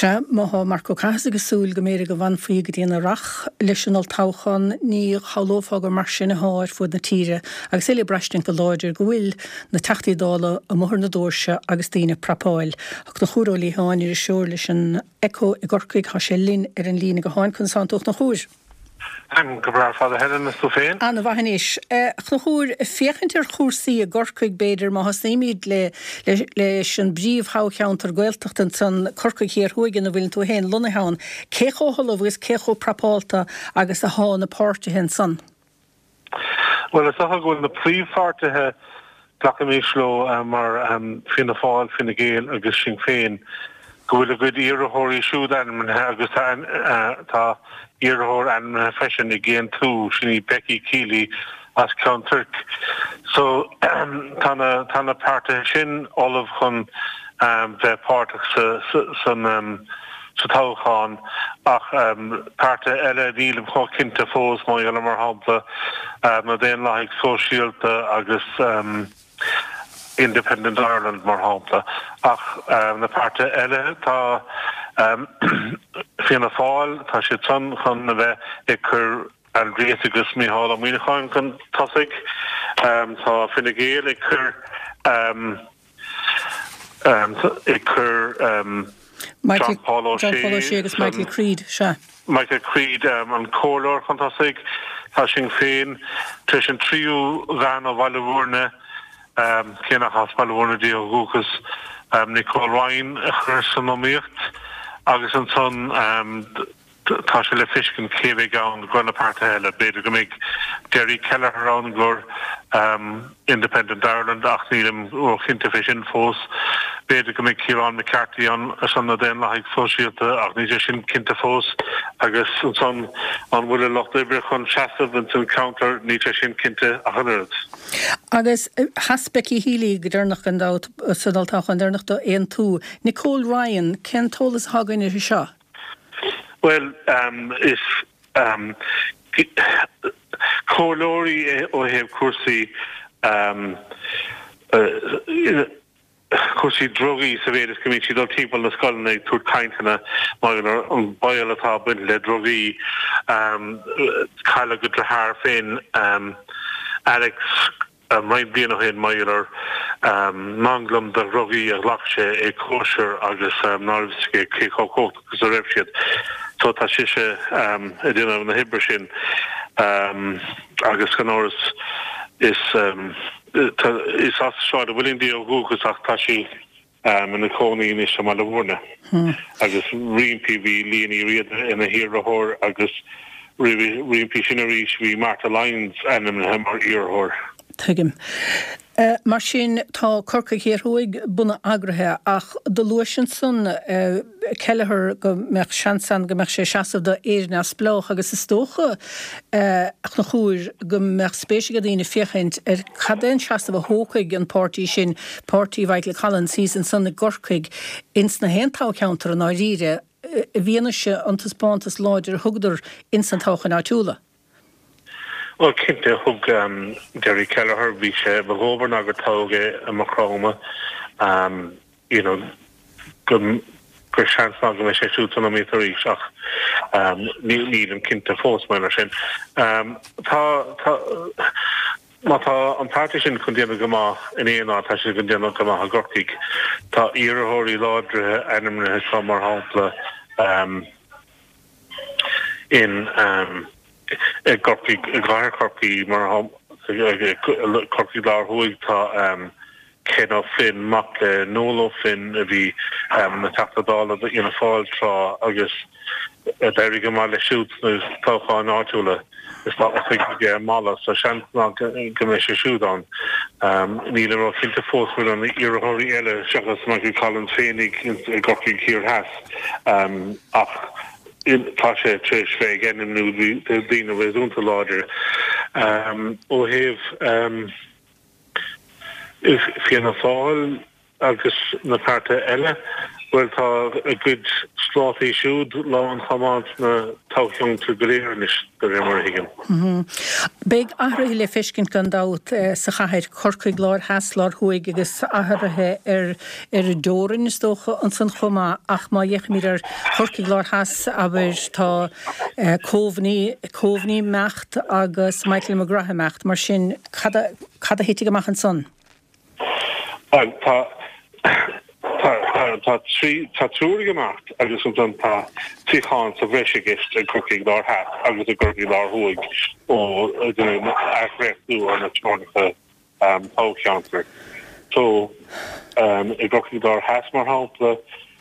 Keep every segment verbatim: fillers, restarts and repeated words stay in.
Se má Marco Cas agus súil go méra go bhain faoi go dtíana rach leisinal táchan ní chalófágur mar sin na háir fud na tíre agus é le breistin go láidir go bhfuil na tachtaídála a mthir na dóirse agus tíine prapáil. Ach na chúrólí háin ar seoir leis an eco i gorcaig há sé linn ar an lína go háin chun santocht na chúir. I'm Gabriel Father Helen is Sofijn. Anna Vahanis, ach na chúr fiechantar chúrsaí a gorcaig beidir má has níimiid le leis an bríomh hácheantar gailteacht an san corcaig hir huigan a bhfuiln tú héin luna hán, cécho holamhgus cécho prapálta agus a há na páirte hen san? Well, it's all going the príomhpháirtethe ghlacha mísló mar Fianna Fáil, Fine Gael agus Sinn Féin go bhfuil a good iarrthóirí siúd an agus tá iarrthóir an fesin i ggéan tú sinní Becky Keeley as Ceann Turk. So tána tána páirte sin Olive chun bheith páirteach san sa tácháin ach páirte eile dílim chó cinnte fós má eile mar hampla na déon láigh sóisialta agus Independent Ireland mar hampla ach na páirte eile tá Fianna Fáil tá sé tún chun na bheith ag chur an réas agus mícheáil am míochain chun tosaigh tá Fine Gael ag chur ag chur John Paul O'Shea agus Michael Creed se. Michael Creed an cóir chun tosaigh tá Sinn Féin tuis an tríú gan ó bhailehúrne céanna has bhailehúrne dí ó gúchas Nicole Ryan a chur san nóíocht agus an son tá sé le fiscin céimh gan gona páirte eile beidir go mbeidh Derry Kelleher an gur Independent Ireland ach nílim ó chinnte fé sin fós beidir go mbeidh Ciarán McCarthy an san na déon láigh sóisialta ach ní sin cinnte fós agus an son an bhfuil locht ibre chun seasamh an san counter ní sin cinnte a chuiread. Agus has Becky Healy go dúnach an dát sadaltáach an dúnach do éon tú. Nicole Ryan, cén tólas hagann ar seo? Well, um, is um, cólóirí ó hebh cuasaí um, uh, cuasaí drogaí sa bhéidir go mbeidh siad dul timpeall na scoilna ag túir cainteanna mar an bail atá buinte le drogaí um, caile go dtreathar féin um, Alex Um, right blian ó hen maiar um, manglam de rogaí a ghlachse é cóisiir agus um, nárbhske céchócót agus a raibh siad. So tá siise um, a dtíanamh na hibre sin um, agus gan áras is um, is as seáid a bhfuiln dí ó gúchas ach tá sí um, in na cónaí is sem le bhórne. Hmm. Agus riimpi bhí líanaí riad ina hiarthóir agus riimpi sin a ríis bhí Martha Lyons anam na mar iarthóir. Tuigim. Uh, mar sin tá corcaig hir huaig buna agrathe ach do luasin sun uh, Kelleher go meach seansan go meach sé seasamh do éirne splách agus is tócha uh, ach na chúir go meach spéisi go dtíine fichaint ar chadéin seasamh a hócaig an pártí sin pártí bhaid le Callan sísan san na gorcaig ins na héntá counter an áíre uh, bhíana se antas pántas láidir thugdar insantáchan átúla. Well, cinnte thug um, Derry Kelleher bhí sé bhóbhar agur tóga a macróma um, you know, gur seans ná go mé sé sútan am étarí seach um, nílim cinnte fós mar sin. Um, tá má tá an páirte sin chun déanamh go má in éoná tá sé chun déanamh go má a gorcaig tá iarrthóirí láidrethe animnathe tá mar hampla um, in um, e gorpi e ghair corpi mar hom corpi dar huig tá um Ken Finn mak nolo Finn vi um na tapdala that in a fall tra agus there go mal shoot no táchan átúla is not a thing mala so shan go me shoot on um níle ro cinnte fós an iarrthóirí eile seachas ma Colin Féinnig in gorpi here has um ach in tá sé tréis fé gan nu dína bheitúnta láidir ó heh Fianna Fáil agus na páirte eile Well tá a good slothy siúd lá an chamád na táisiún tú goléirnis go ré mar higan. Big ahraí le fiscin gan dát sa chaid corcaig lár heaslár chuig agus ahrathe ar ar a dórin is dócha an san chumá ach má dhéich mí ar corcaig lár heas aber tá cóhní cóhní mecht agus Michael McGrath mecht mar sin cad a héite go mach an son. Well tá Tá trí tá trúra gemacht agus an tá tíáin sa bhreise gist a corcaig lár heas agus a corcaig lár chuig ó réú an na tórnacha páceantar. So i corcaig lár heas mar hápla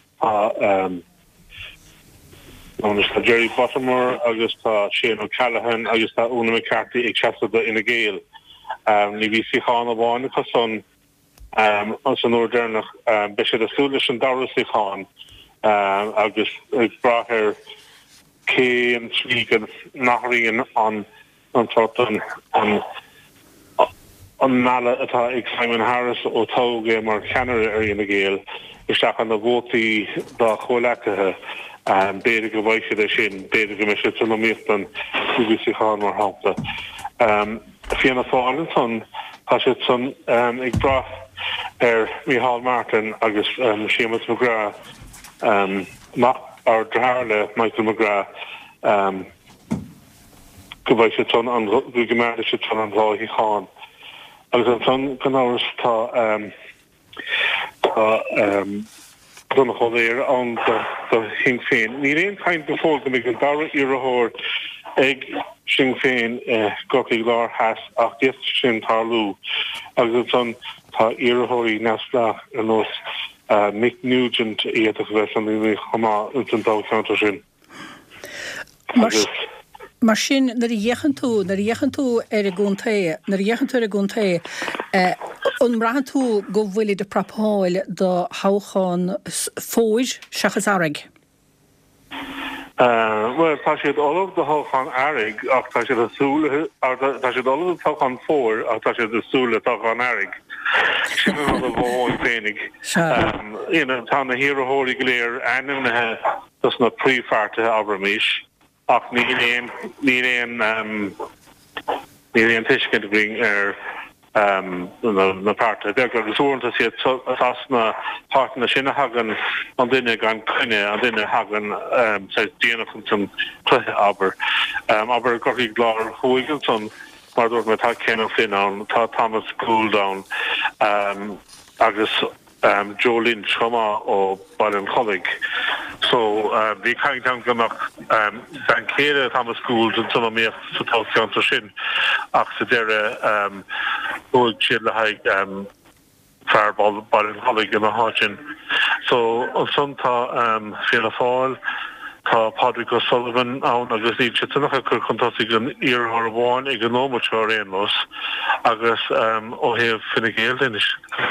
tá Jerry Bottomore agus tá Shane O'Callaghan agus tá Una McCarthy ag seasamh ina Gael. Ní bhí tíáin a bháinna cosán Um, as an ordernach um, be sé a súlis an darasíán um, agus ag brathir cé an trígan nachríon an an an an mala atá ag Simon Harris ó tóga mar cheanara ar ina Gael isteach an na bhótaí dá cholecathe um, béidir go bhaise é sin béidir go me sé tulíochttan súlisíán mar hápla. Um, Fianna fáil son tá sé son um, ag brath er Micheál Martin agus um, Seamus McGrath um, ar draharle Michael McGrath um, go bhaid sé ton an go gemeirde sé ton an bháithí cháin. Agus an ton gan áras tá um, tá um, donna choléir an do Sinn Féin. Ní réon chaint befór go mé go dara iarthóir ag Sinn Féin corcaig lár heas ach déis sin tarlú. Agus an ton tá iarthóirí neamhsplach ar nós Mick Nugent iad a bheith an í chumá an dáceantar sin. Mar sin nar dhéchan tú nar dhéchan tú ar a gúntaí nar dhéchan tú ar a gúntaí an mrahan tú go bhfuil de prapáil do háchan fóid seachas airig. Uh, well, tá siad olah do háchan airig ach tá siad a súla tá siad olah do táchan fór ach tá siad a súla táchan airig. Sin an a bháin féinnig. Tá na hiarthóirí go léir ainimnithe dus na príomhfartathe abramis ach ní réon ní réon ní réon tuiscint bring ar na páirte. Beag agus úanta siad as na páirtna sinna hagan an duine gan chuine an duine hagan sa déanamh san cluthe aber. Aber corcaig lár chuigeil son mar dúirt me tá Ken O'Flynn tá Thomas Gouldown um, agus um, Joe Lynch chumá ó Ballincollig. So bhí caiint an gomach ben céire Thomas Gould an tuna méocht sa táceantar sin ach sa deire bhuaig siad le haig fear Ballincollig in a háin. So an son tá Fianna Fáil tá Padraig O'Sullivan ann agus ní sé tunach a chur chuntasí an iarthóir bháin ag an nómateir réonlos agus ó thaobh Fine Gael dénis.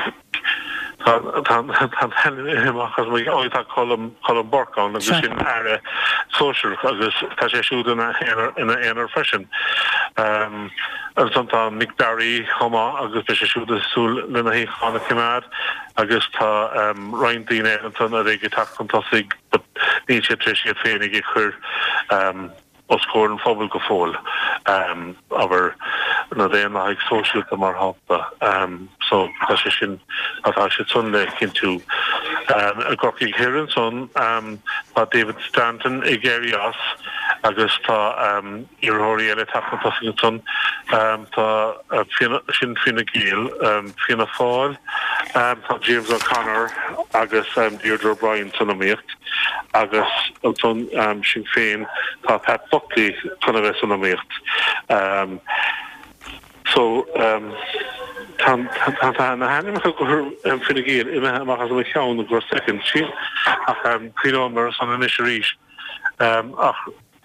Tá henimachchas mé áid tá colm borcán agus sin aire social agus tá sé siúd ina éonar freisin. An son tá Mick Barry chumá agus be sé siúd asúl lena híána cimad agus tá Ryan Dean Eglinton a réige tachtántasig ní sé trí siad féinnig i chur os cór an fphobal go fóil aber na déan na haig sóisiúlta mar hápa so tá sé sin atá sé sunle cin tú a corcaig hirann son tá David Stanton i géirí as agus tá iarthóirí eile tachtántasig son tá sin Fine Gael Fianna Fáil tá James O'Connor agus Deirdre O'Brien san amíocht agus son Sinn Féin tá Pat Buckley chun a bheith san amíocht. So tá na hanimach go Fine Gael imachchas me cheann go second sin ach chuán mar san inis ríis ach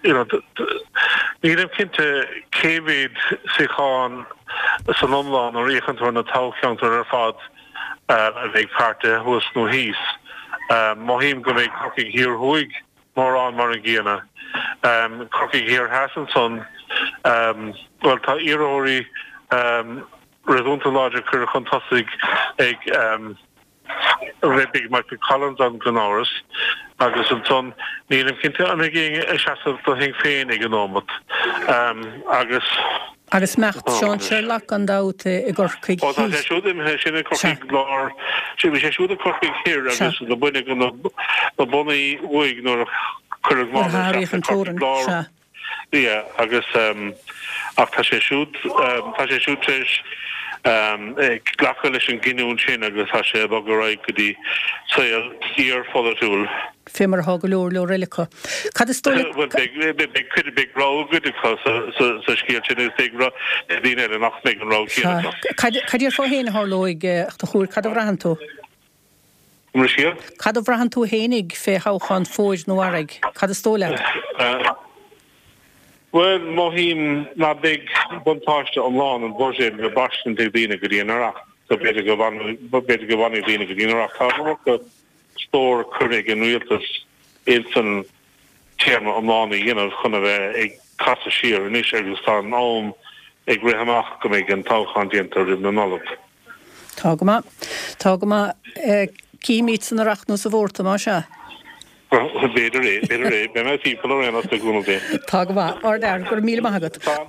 ní raibh cinnte céimhéad siáin san omláin ó riachtantar na táceantar ar fad a bheith páirte thuas nó híos. Má híim go bheith corcaig hir thuig mar an mar an gcéanna. Corcaig hir heasan son well tá iarthóirí réúnta láidir chur chuntasig ag big Michael Collins an Glenauris agus an son nílim cinnte an gé e seaamh do hin féin ag gnómat agus agus mecht Seán Sherlock an dáte i gcurcaig híos. siúdim sinna corcaig glár si sé siúda corcaig hir agus go buine go na bunaí uig nó chuig má an tóran se. Ia agus ach tá sé siúd tá sé siúd tris glacha leis an giniún sin agus tá sé bag go raig go dtí saoil hir folatúil. Fémar ha go leor leor rilecha. Cad is stola chuid big rá goideá sa scíal sin is big rá dtíine an nach an rá chéanana. Cadíar fá héana hálóig ach do chuúr cad bhrahan tú? Mar siar? Cad bhrahan tú hénig fé háchan fóid nó aig? Cad is stola? Well, mohim na big buntáiste an lán an borsin go bastan te dtíine go dtíanaach go beidir go beidir go bhainna dtíine go dtíanaach tá go stór chuig an rialtas éan téarma an lánaí dhéanamh chuna bheith ag casa siar an is agus tá an ám ag rihamach go méid an táchan díantar in na nolab. Tá go má Tá go má címíid san arachú sa bhórta má se? Beidir é, beidir é, be me tí pol réna a gúna dé. Tá go má, ár dar gur míle maigad.